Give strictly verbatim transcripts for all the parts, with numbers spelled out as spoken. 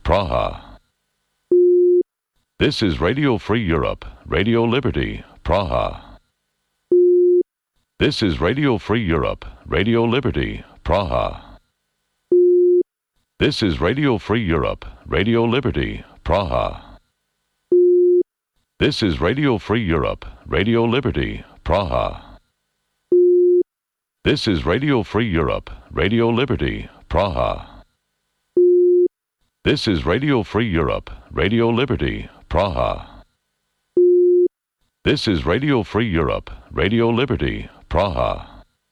Praha. This is Radio Free Europe, Radio Liberty, Praha. This is Radio Free Europe, Radio Liberty, Praha. This is Radio Free Europe, Radio Liberty, Praha. This is Radio Free Europe, Radio Liberty, Praha. This is Radio Free Europe, Radio Liberty, Praha. This is Radio Free Europe, Radio Liberty, Praha. This is Radio Free Europe, Radio Liberty, Praha.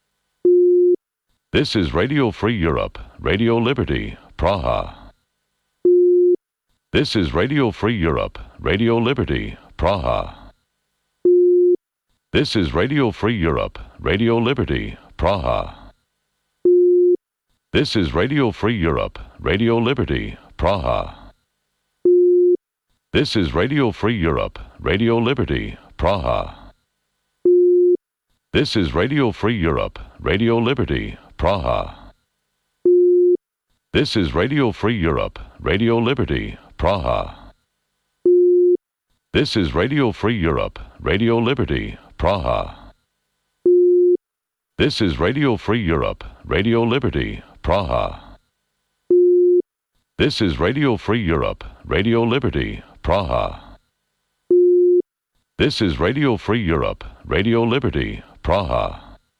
This is Radio Free Europe, Radio Liberty, Praha. This is Radio Free Europe, Radio Liberty, Praha. This is Radio Free Europe, Radio Liberty, Praha. This is Radio Free Europe, Radio Liberty, Praha. This is Radio Free Europe, Radio Liberty, Praha. This is Radio Free Europe, Radio Liberty, Praha. This is Radio Free Europe, Radio Liberty, Praha. This is Radio Free Europe, Radio Liberty, Praha. This is Radio Free Europe, Radio Liberty, Praha. This is Radio Free Europe, Radio Liberty, Praha. This is Radio Free Europe, Radio Liberty, Praha.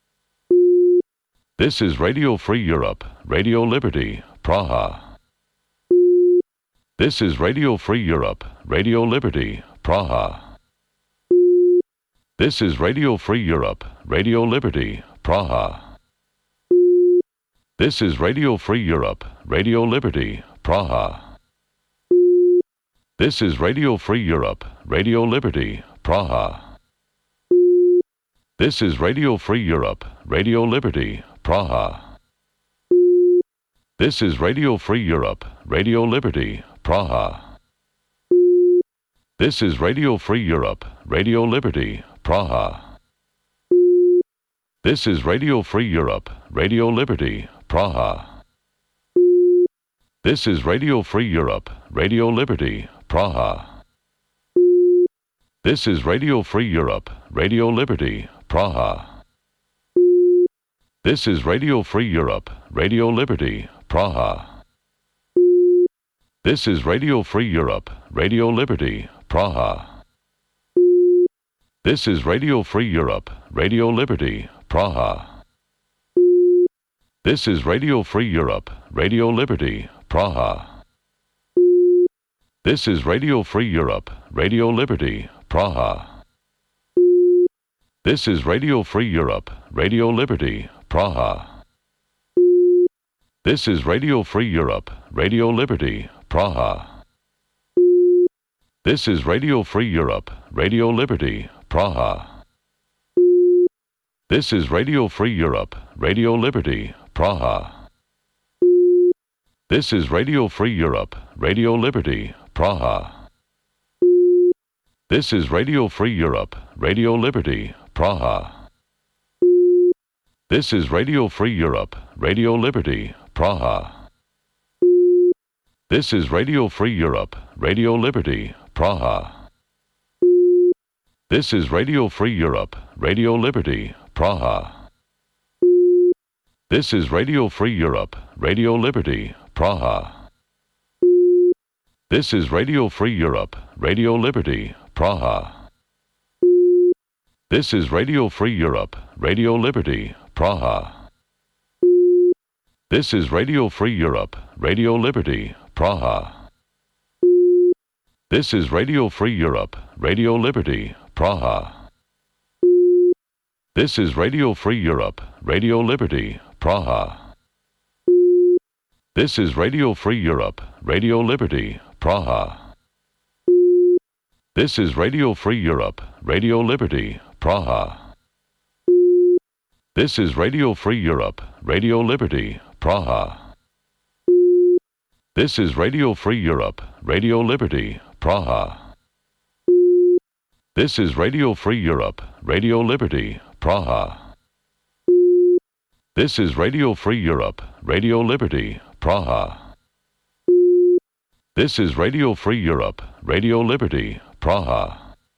This is Radio Free Europe, Radio Liberty, Praha. This is Radio Free Europe, Radio Liberty, Praha. This is Radio Free Europe, Radio Liberty, Praha. This is Radio Free Europe, Radio Liberty, Praha. This is Radio Free Europe, Radio Liberty, Praha. This is Radio Free Europe, Radio Liberty, Praha. This is Radio Free Europe, Radio Liberty, Praha. This is Radio Free Europe, Radio Liberty, Praha. This is Radio Free Europe, Radio Liberty, Praha. This is Radio Free Europe, Radio Liberty, Praha. This is Radio Free Europe, Radio Liberty, Praha. This is Radio Free Europe, Radio Liberty, Praha. This is Radio Free Europe, Radio Liberty, Praha. This is Radio Free Europe, Radio Liberty, Praha. This is Radio Free Europe, Radio Liberty, Praha. This is Radio Free Europe, Radio Liberty, Praha. This is Radio Free Europe, Radio Liberty, Praha. This is Radio Free Europe, Radio Liberty, Praha. This is Radio Free Europe, Radio Liberty, Praha. This is Radio Free Europe, Radio Liberty, Praha. This is Radio Free Europe, Radio Liberty, Praha. This is Radio Free Europe, Radio Liberty, Praha. This is Radio Free Europe, Radio Liberty, Praha. This is Radio Free Europe, Radio Liberty, Praha. This is Radio Free Europe, Radio Liberty, Praha. This is Radio Free Europe, Radio Liberty, Praha. This is Radio Free Europe, Radio Liberty, Praha. This is Radio Free Europe, Radio Liberty, Praha. This is Radio Free Europe, Radio Liberty, Praha. This is Radio Free Europe, Radio Liberty, Praha. This is Radio Free Europe, Radio Liberty, Praha. This is Radio Free Europe, Radio Liberty, Praha. This is Radio Free Europe, Radio Liberty, Praha. This is Radio Free Europe, Radio Liberty, Praha. This is Radio Free Europe, Radio Liberty, Praha. This is Radio Free Europe, Radio Liberty, Praha. This is Radio Free Europe, Radio Liberty, Praha. This is Radio Free Europe, Radio Liberty, Praha.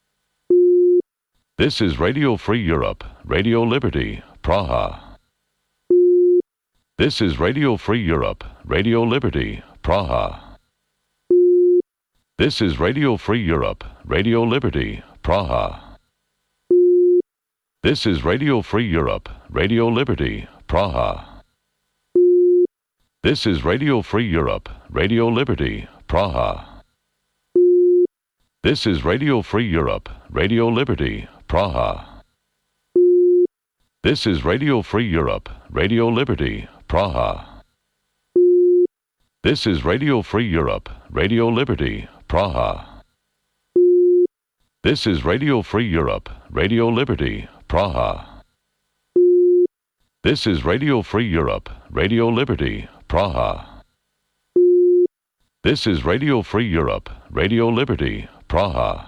This is Radio Free Europe, Radio Liberty, Praha. This is Radio Free Europe, Radio Liberty, Praha. This is Radio Free Europe, Radio Liberty, Praha. This is Radio Free Europe, Radio Liberty, Praha. This is Radio Free Europe, Radio Liberty, Praha. This is Radio Free Europe, Radio Liberty, Praha. This is Radio Free Europe, Radio Liberty, Praha. This is Radio Free Europe, Radio Liberty, Praha. This is Radio Free Europe, Radio Liberty, Praha. This is Radio Free Europe, Radio Liberty, Praha. This is Radio Free Europe, Radio Liberty, Praha.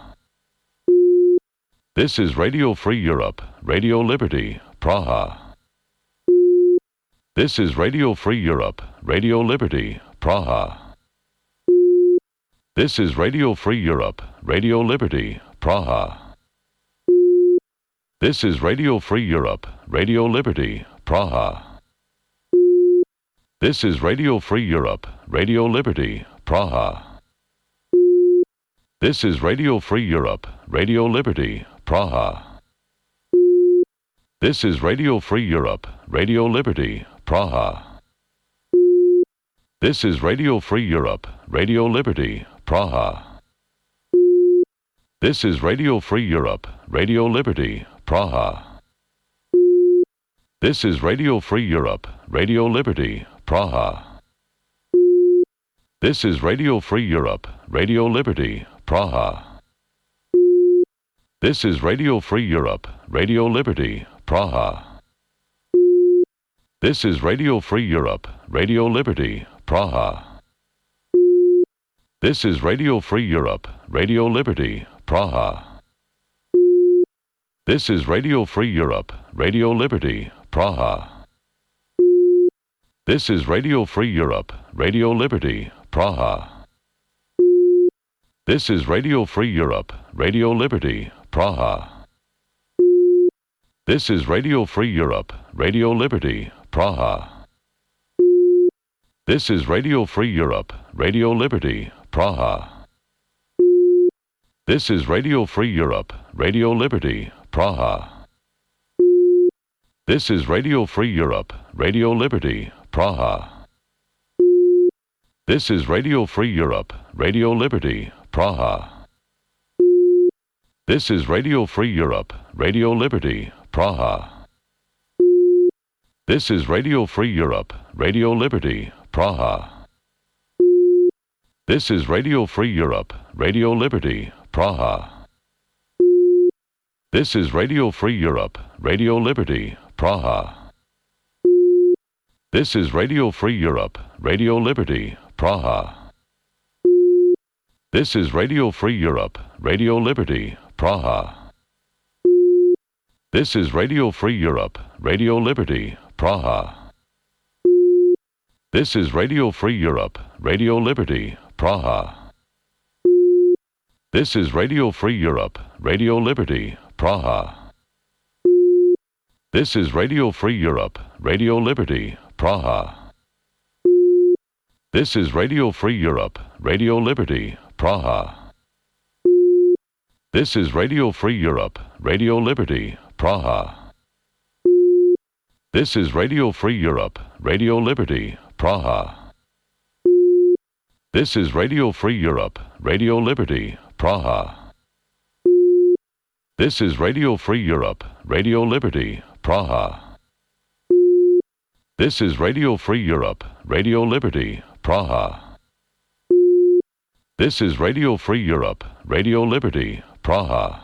This is Radio Free Europe, Radio Liberty, Praha. This is Radio Free Europe, Radio Liberty, Praha. This is Radio Free Europe, Radio Liberty, Praha. This is Radio Free Europe, Radio Liberty, Praha. This is Radio Free Europe, Radio Liberty, Praha. This is Radio Free Europe, Radio Liberty, Praha. This is Radio Free Europe, Radio Liberty, Praha. This is Radio Free Europe, Radio Liberty, Praha. This is Radio Free Europe, Radio Liberty, Praha. This is Radio Free Europe, Radio Liberty, Praha. This is Radio Free Europe, Radio Liberty, Praha. This is Radio Free Europe, Radio Liberty, Praha. This is Radio Free Europe, Radio Liberty, Praha. This is Radio Free Europe, Radio Liberty, Praha. This is Radio Free Europe, Radio Liberty, Praha. This is Radio Free Europe, Radio Liberty, Praha. This is Radio Free Europe, Radio Liberty, Praha. This is Radio Free Europe, Radio Liberty, Praha. This is Radio Free Europe, Radio Liberty, Praha. This is Radio Free Europe, Radio Liberty, Praha. This is Radio Free Europe, Radio Liberty, Praha. This is Radio Free Europe, Radio Liberty, Praha. This is Radio Free Europe, Radio Liberty, Praha. This is Radio Free Europe, Radio Liberty, Praha. This is Radio Free Europe, Radio Liberty, Praha. This is Radio Free Europe, Radio Liberty, Praha. This is Radio Free Europe, Radio Liberty, Praha. This is Radio Free Europe, Radio Liberty, Praha. This is Radio Free Europe, Radio Liberty, Praha. This is Radio Free Europe, Radio Liberty, Praha. This is Radio Free Europe, Radio Liberty, Praha. This is Radio Free Europe, Radio Liberty, Praha. This is Radio Free Europe, Radio Liberty, Praha. This is Radio Free Europe, Radio Liberty, Praha. This is Radio Free Europe, Radio Liberty, Praha. This is Radio Free Europe, Radio Liberty, Praha. This is Radio Free Europe, Radio Liberty, Praha. This is Radio Free Europe, Radio Liberty, Praha. This is Radio Free Europe, Radio Liberty, Praha.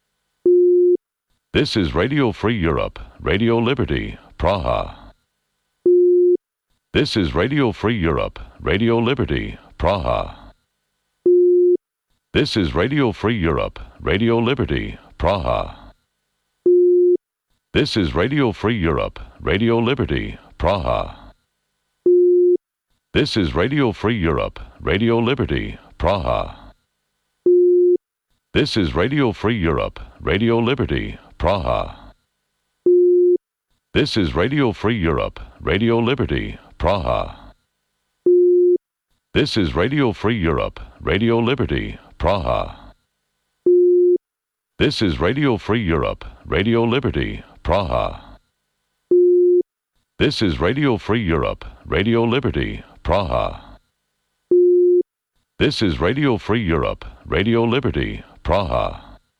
This is Radio Free Europe, Radio Liberty, Praha. This is Radio Free Europe, Radio Liberty, Praha. This is Radio Free Europe, Radio Liberty, Praha. This is Radio Free Europe, Radio Liberty, Praha. This is Radio Free Europe, Radio Liberty, Praha. This is Radio Free Europe, Radio Liberty, Praha. This is Radio Free Europe, Radio Liberty, Praha. This is Radio Free Europe, Radio Liberty, Praha. This is Radio Free Europe, Radio Liberty, Praha. This is Radio Free Europe, Radio Liberty, Praha. This is Radio Free Europe, Radio Liberty, Praha.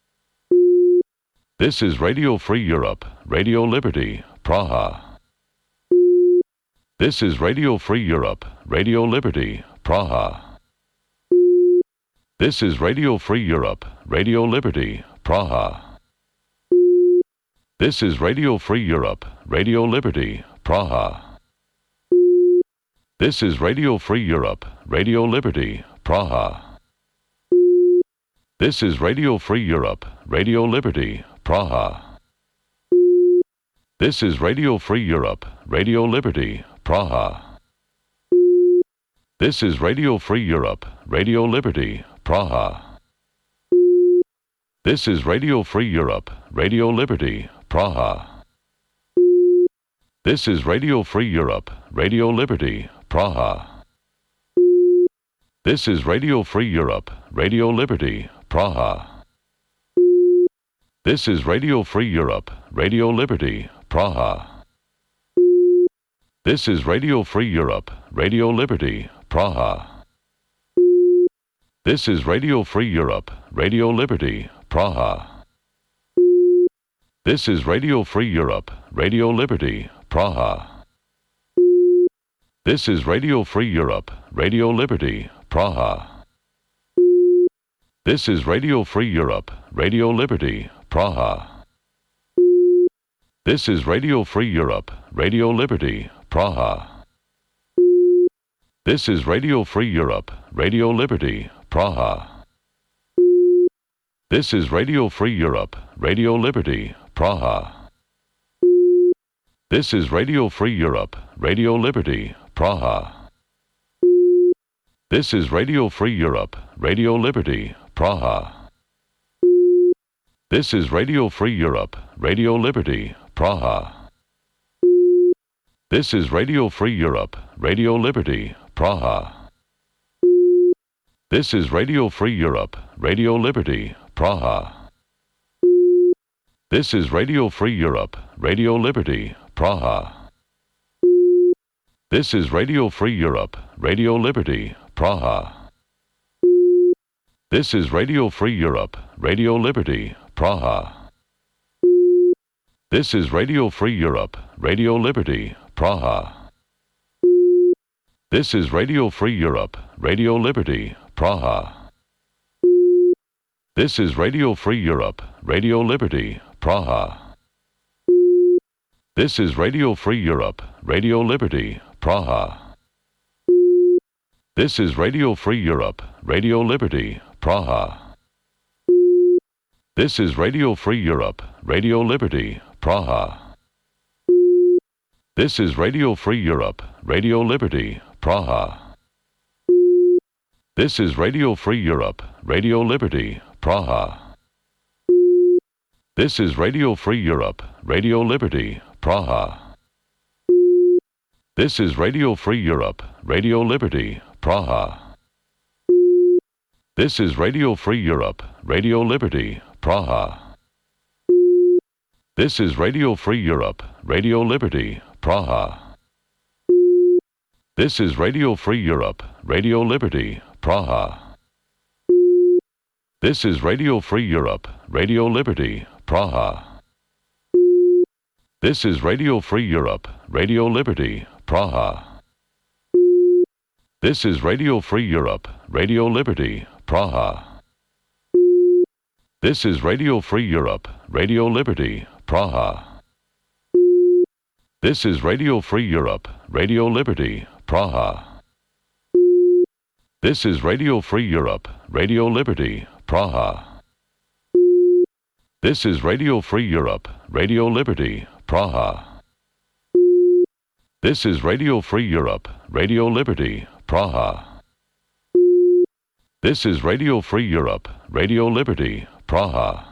This is Radio Free Europe, Radio Liberty, Praha. This is Radio Free Europe, Radio Liberty, Praha. This is Radio Free Europe, Radio Liberty, Praha. This is Radio Free Europe, Radio Liberty, Praha. This is Radio Free Europe, Radio Liberty, Praha. This is Radio Free Europe, Radio Liberty, Praha. This is Radio Free Europe, Radio Liberty, Praha. This is Radio Free Europe, Radio Liberty, Praha. This is Radio Free Europe, Radio Liberty, Praha. This is Radio Free Europe, Radio Liberty, Praha. This is Radio Free Europe, Radio Liberty, Praha. This is Radio Free Europe, Radio Liberty, Praha. This is Radio Free Europe, Radio Liberty, Praha. This is Radio Free Europe, Radio Liberty, Praha. This is Radio Free Europe, Radio Liberty, Praha. This is Radio Free Europe, Radio Liberty, Praha. This is Radio Free Europe, Radio Liberty, Praha. This is Radio Free Europe, Radio Liberty, Praha. This is Radio Free Europe, Radio Liberty, Praha. This is Radio Free Europe, Radio Liberty, Praha. This is Radio Free Europe, Radio Liberty, Praha. This is Radio Free Europe, Radio Liberty, Praha. This is Radio Free Europe, Radio Liberty, Praha. This is Radio Free Europe, Radio Liberty, Praha. This is Radio Free Europe, Radio Liberty, Praha. This is Radio Free Europe, Radio Liberty, Praha. This is Radio Free Europe, Radio Liberty, Praha. This is Radio Free Europe, Radio Liberty, Praha. This is Radio Free Europe, Radio Liberty, Praha. This is Radio Free Europe, Radio Liberty, Praha. This is Radio Free Europe, Radio Liberty, Praha. This is Radio Free Europe, Radio Liberty, Praha. This is Radio Free Europe, Radio Liberty, Praha. This is Radio Free Europe, Radio Liberty, Praha. This is Radio Free Europe, Radio Liberty, Praha. This is Radio Free Europe, Radio Liberty, Praha. This is Radio Free Europe, Radio Liberty, Praha. This is Radio Free Europe, Radio Liberty, Praha. This is Radio Free Europe, Radio Liberty, Praha. This is Radio Free Europe, Radio Liberty, Praha. This is Radio Free Europe, Radio Liberty, Praha. This is Radio Free Europe, Radio Liberty, Praha. This is Radio Free Europe, Radio Liberty, Praha. This is Radio Free Europe, Radio Liberty, Praha. This is Radio Free Europe, Radio Liberty, Praha. This is Radio Free Europe, Radio Liberty, Praha. This is Radio Free Europe, Radio Liberty, Praha. This is Radio Free Europe, Radio Liberty, Praha. This is Radio Free Europe, Radio Liberty, Praha. This is Radio Free Europe, Radio Liberty, Praha.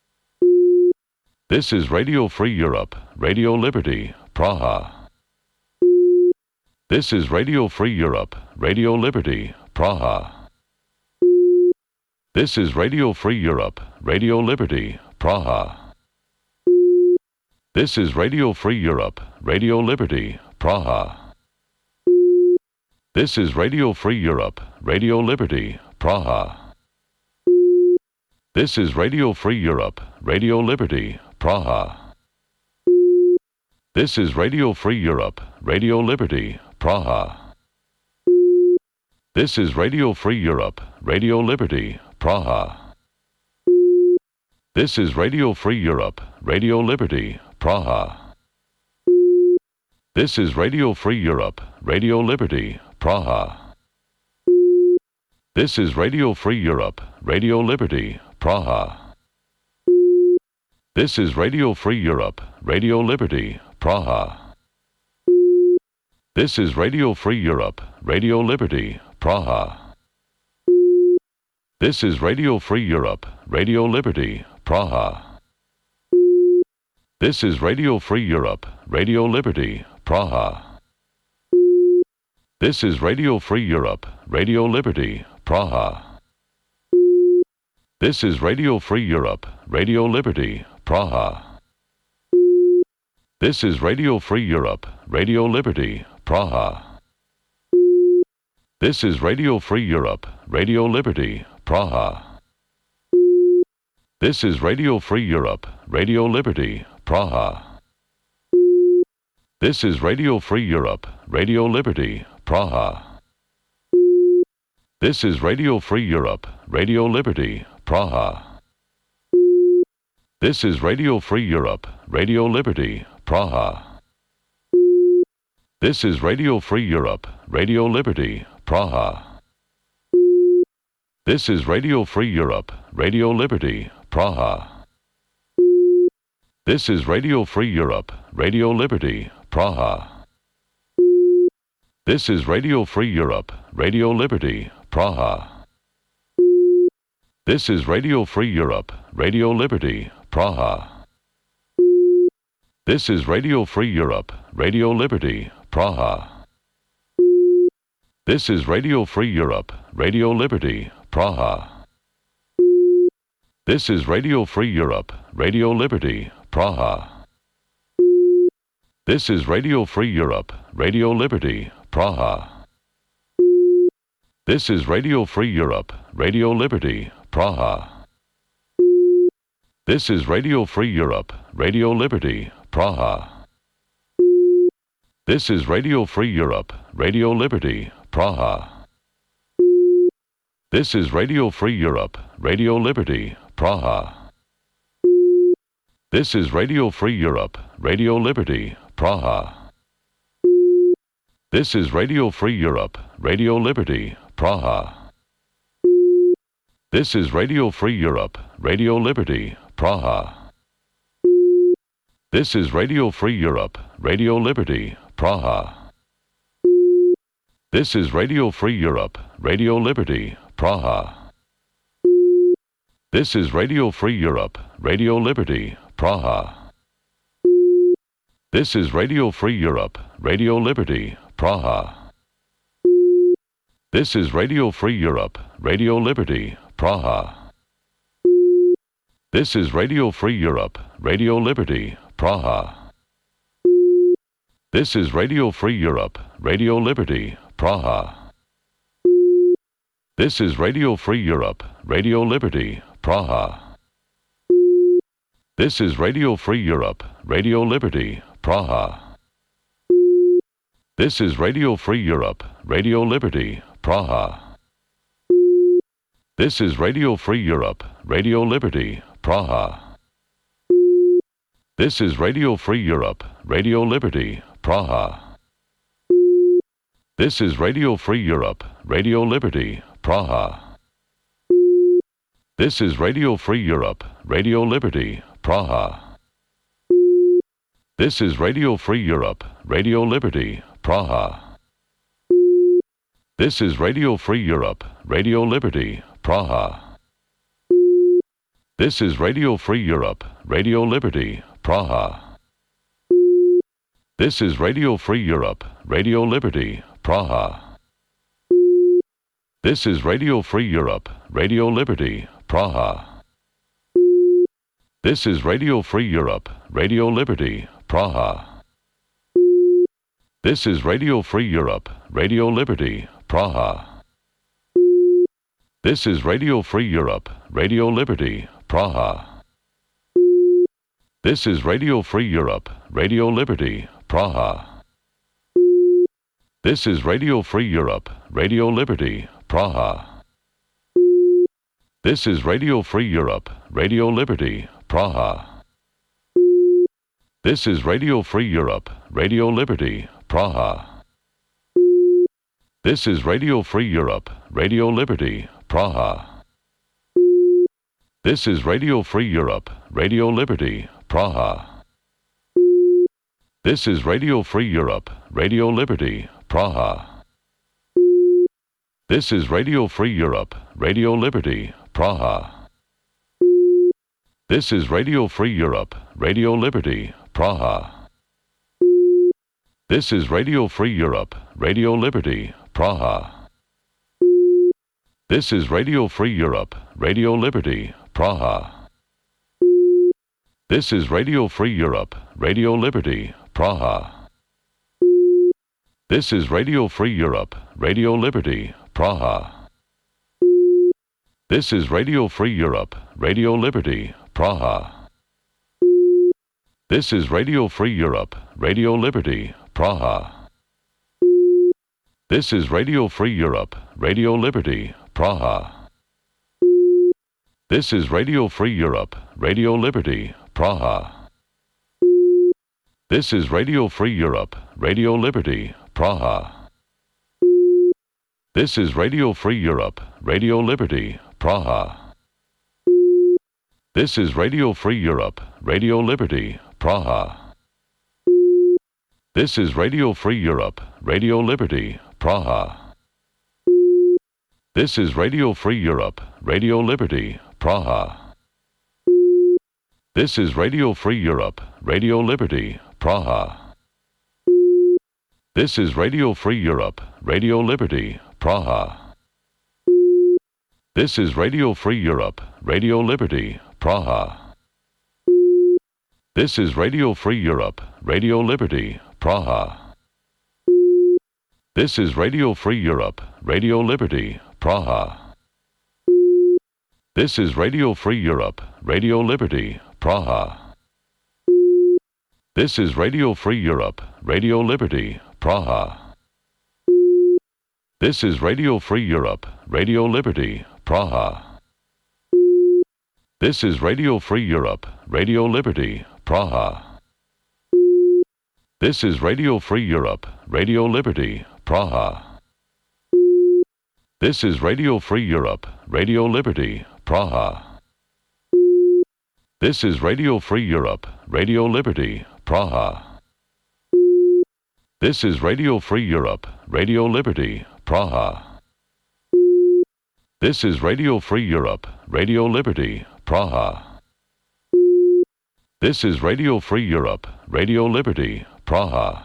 This is Radio Free Europe, Radio Liberty, Praha. This is Radio Free Europe, Radio Liberty, Praha. This is Radio Free Europe, Radio Liberty, Praha. This is Radio Free Europe, Radio Liberty, Praha. This is Radio Free Europe, Radio Liberty, Praha. This is Radio Free Europe, Radio Liberty, Praha. This is Radio Free Europe, Radio Liberty, Praha. This is Radio Free Europe, Radio Liberty, Praha. This is Radio Free Europe, Radio Liberty, Praha. This is Radio Free Europe, Radio Liberty, Praha. This is Radio Free Europe, Radio Liberty, Praha. This is Radio Free Europe, Radio Liberty, Praha. This is Radio Free Europe, Radio Liberty, Praha. This is Radio Free Europe, Radio Liberty, Praha. This is Radio Free Europe, Radio Liberty, Praha. This is Radio Free Europe, Radio Liberty, Praha. This is Radio Free Europe, Radio Liberty, Praha. This is Radio Free Europe, Radio Liberty, Praha. This is Radio Free Europe, Radio Liberty, Praha. This is Radio Free Europe, Radio Liberty, Praha. This is Radio Free Europe, Radio Liberty, Praha. This is Radio Free Europe, Radio Liberty, Praha. This is Radio Free Europe, Radio Liberty, Praha. This is Radio Free Europe, Radio Liberty, Praha. This is Radio Free Europe, Radio Liberty, Praha. This is Radio Free Europe, Radio Liberty, Praha. This is Radio Free Europe, Radio Liberty, Praha. This is Radio Free Europe, Radio Liberty, Praha. This is Radio Free Europe, Radio Liberty, Praha. This is Radio Free Europe, Radio Liberty, Praha. This is Radio Free Europe, Radio Liberty, Praha. This is Radio Free Europe, Radio Liberty, Praha. This is Radio Free Europe, Radio Liberty, Praha. This is Radio Free Europe, Radio Liberty, Praha. This is Radio Free Europe, Radio Liberty, Praha. This is Radio Free Europe, Radio Liberty, Praha. This is Radio Free Europe, Radio Liberty, Praha. This is Radio Free Europe, Radio Liberty, Praha. This is Radio Free Europe, Radio Liberty, Praha. This is Radio Free Europe, Radio Liberty, Praha. This is Radio Free Europe, Radio Liberty, Praha. This is Radio Free Europe, Radio Liberty, Praha. This is Radio Free Europe, Radio Liberty, Praha. This is Radio Free Europe, Radio Liberty, Praha. This is Radio Free Europe, Radio Liberty, Praha. This is Radio Free Europe, Radio Liberty, Praha. This is Radio Free Europe, Radio Liberty, Praha. This is Radio Free Europe, Radio Liberty, Praha. This is Radio Free Europe, Radio Liberty, Praha. This is Radio Free Europe, Radio Liberty, Praha. This is Radio Free Europe, Radio Liberty, Praha. This is Radio Free Europe, Radio Liberty, Praha. This is Radio Free Europe, Radio Liberty, Praha. This is Radio Free Europe, Radio Liberty, Praha. This is Radio Free Europe, Radio Liberty, Praha. This is Radio Free Europe, Radio Liberty, Praha. This is Radio Free Europe, Radio Liberty, Praha. This is Radio Free Europe, Radio Liberty, Praha. This is Radio Free Europe, Radio Liberty, Praha. This is Radio Free Europe, Radio Liberty, Praha. This is Radio Free Europe, Radio Liberty, Praha. This is Radio Free Europe, Radio Liberty, Praha. This is Radio Free Europe, Radio Liberty, Praha. This is Radio Free Europe, Radio Liberty, Praha. This is Radio Free Europe, Radio Liberty, Praha. This is Radio Free Europe, Radio Liberty, Praha. This is Radio Free Europe, Radio Liberty, Praha. This is Radio Free Europe, Radio Liberty, Praha. This is Radio Free Europe, Radio Liberty, Praha. This is Radio Free Europe, Radio Liberty, Praha. This is Radio Free Europe, Radio Liberty, Praha. This is Radio Free Europe, Radio Liberty, Praha. This is Radio Free Europe, Radio Liberty, Praha. This is Radio Free Europe, Radio Liberty, Praha. This is Radio Free Europe, Radio Liberty, Praha. This is Radio Free Europe, Radio Liberty, Praha. This is Radio Free Europe, Radio Liberty, Praha. This is Radio Free Europe, Radio Liberty, Praha. This is Radio Free Europe, Radio Liberty, Praha. This is Radio Free Europe, Radio Liberty, Praha. This is Radio Free Europe, Radio Liberty, Praha. This is Radio Free Europe, Radio Liberty, Praha. This is Radio Free Europe, Radio Liberty, Praha. This is Radio Free Europe, Radio Liberty, Praha. This is Radio Free Europe, Radio Liberty, Praha. This is Radio Free Europe, Radio Liberty, Praha. This is Radio Free Europe, Radio Liberty, Praha. This is Radio Free Europe, Radio Liberty, Praha. This is Radio Free Europe, Radio Liberty, Praha. This is Radio Free Europe, Radio Liberty, Praha. This is Radio Free Europe, Radio Liberty, Praha. This is Radio Free Europe, Radio Liberty, Praha. This is Radio Free Europe, Radio Liberty, Praha. This is Radio Free Europe, Radio Liberty, Praha. This is Radio Free Europe, Radio Liberty, Praha. This is Radio Free Europe, Radio Liberty, Praha. This is Radio Free Europe, Radio Liberty, Praha. This is Radio Free Europe, Radio Liberty, Praha.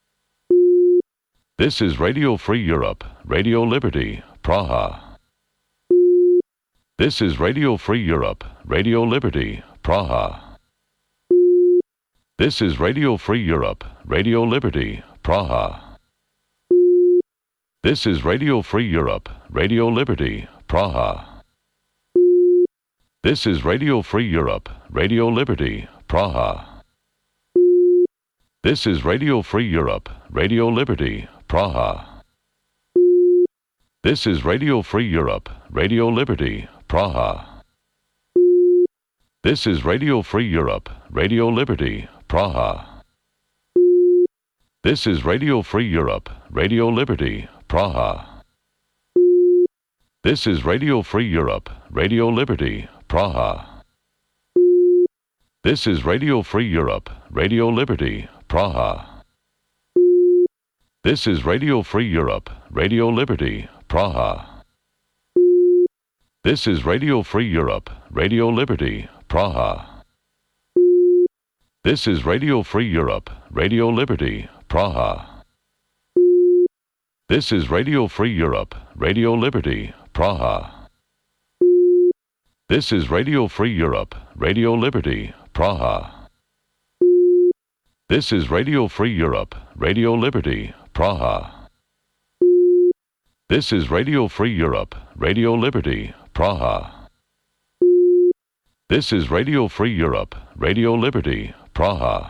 This is Radio Free Europe, Radio Liberty, Praha. This is Radio Free Europe, Radio Liberty, Praha. This is Radio Free Europe, Radio Liberty, Praha. This is Radio Free Europe, Radio Liberty, Praha. This is Radio Free Europe, Radio Liberty, Praha. This is Radio Free Europe, Radio Liberty, Praha. This is Radio Free Europe, Radio Liberty, Praha. This is Radio Free Europe, Radio Liberty, Praha. This is Radio Free Europe, Radio Liberty, Praha. This is Radio Free Europe, Radio Liberty, Praha. This is Radio Free Europe, Radio Liberty, Praha. This is Radio Free Europe, Radio Liberty, Praha. This is Radio Free Europe, Radio Liberty, Praha. This is Radio Free Europe, Radio Liberty, Praha. This is Radio Free Europe, Radio Liberty, Praha. This is Radio Free Europe, Radio Liberty, Praha. This is Radio Free Europe, Radio Liberty, Praha. This is Radio Free Europe, Radio Liberty, Praha. This is Radio Free Europe, Radio Liberty, Praha.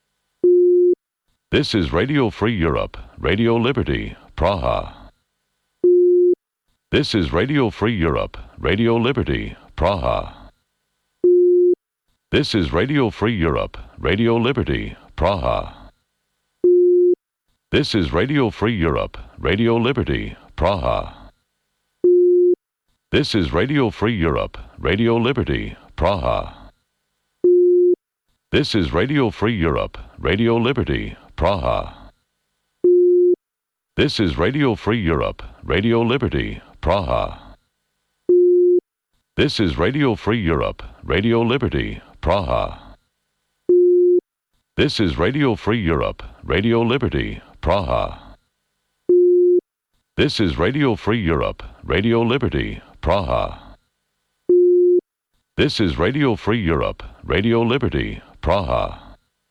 This is Radio Free Europe, Radio Liberty, Praha. This is Radio Free Europe, Radio Liberty, Praha. This is Radio Free Europe, Radio Liberty, Praha. This is Radio Free Europe, Radio Liberty, Praha. This is Radio Free Europe, Radio Liberty, Praha. This is Radio Free Europe, Radio Liberty, Praha. This is Radio Free Europe, Radio Liberty, Praha. This is Radio Free Europe, Radio Liberty, Praha. This is Radio Free Europe, Radio Liberty, Praha. This is Radio Free Europe, Radio Liberty, Praha. This is Radio Free Europe, Radio Liberty, Praha.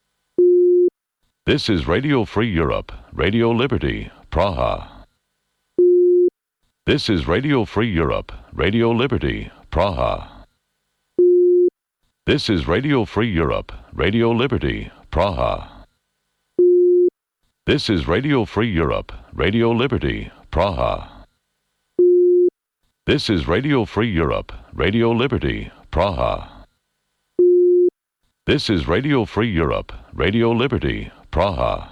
This is Radio Free Europe, Radio Liberty, Praha. This is Radio Free Europe, Radio Liberty, Praha. This is Radio Free Europe, Radio Liberty, Praha. This is Radio Free Europe, Radio Liberty, Praha. This is Radio Free Europe, Radio Liberty, Praha. This is Radio Free Europe, Radio Liberty, Praha.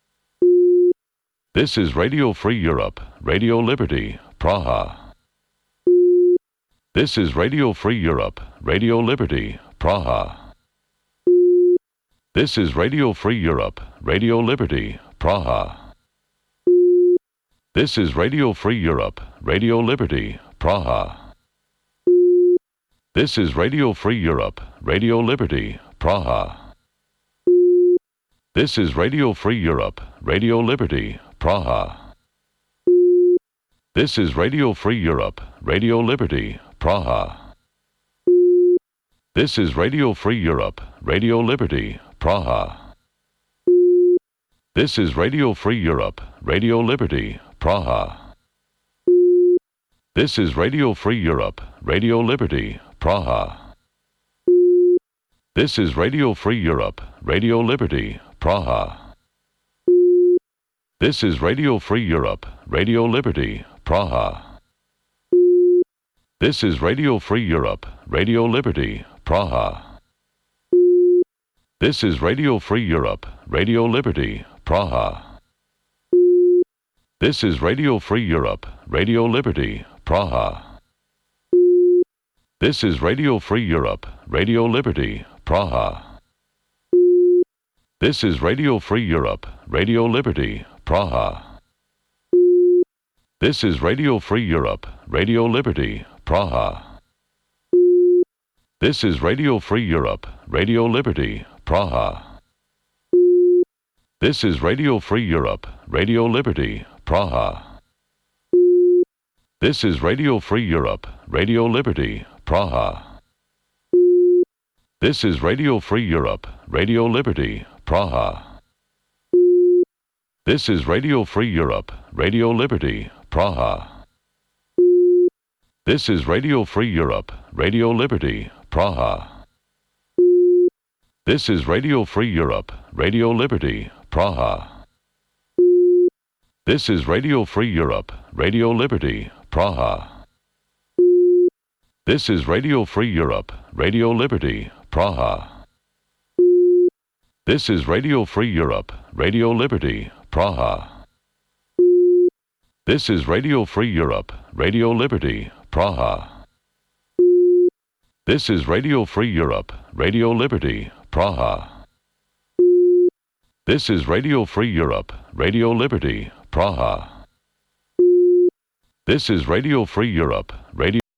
This is Radio Free Europe, Radio Liberty, Praha. This is Radio Free Europe, Radio Liberty, Praha. This is Radio Free Europe, Radio Liberty, Praha. This is Radio Free Europe, Radio Liberty, Praha. This is Radio Free Europe, Radio Liberty, Praha. This is Radio Free Europe, Radio Liberty, Praha. This is Radio Free Europe, Radio Liberty, Praha. This is Radio Free Europe, Radio Liberty, Praha. This is Radio Free Europe, Radio Liberty, Praha. This is Radio Free Europe, Radio Liberty, Praha. This is Radio Free Europe, Radio Liberty, Praha. This is Radio Free Europe, Radio Liberty, Praha. This is Radio Free Europe, Radio Liberty, Praha. This is Radio Free Europe, Radio Liberty, Praha. This is Radio Free Europe, Radio Liberty, Praha. This is Radio Free Europe, Radio Liberty, Praha. This is Radio Free Europe, Radio Liberty, Praha. This is Radio Free Europe, Radio Liberty, Praha. This is Radio Free Europe, Radio Liberty, Praha. This is Radio Free Europe, Radio Liberty, Praha. This is Radio Free Europe, Radio Liberty, Praha. This is Radio Free Europe, Radio Liberty, Praha. This is Radio Free Europe, Radio Liberty, Praha. This is Radio Free Europe, Radio Liberty, Praha. This is Radio Free Europe, Radio Liberty, Praha. This is Radio Free Europe, Radio Liberty, Praha. This is Radio Free Europe, Radio Liberty, Praha. This is Radio Free Europe, Radio Liberty, Praha. This is Radio Free Europe, Radio Liberty, Praha. This is Radio Free Europe, Radio Liberty, Praha. This is Radio Free Europe, Radio Liberty, Praha. This is Radio Free Europe, Radio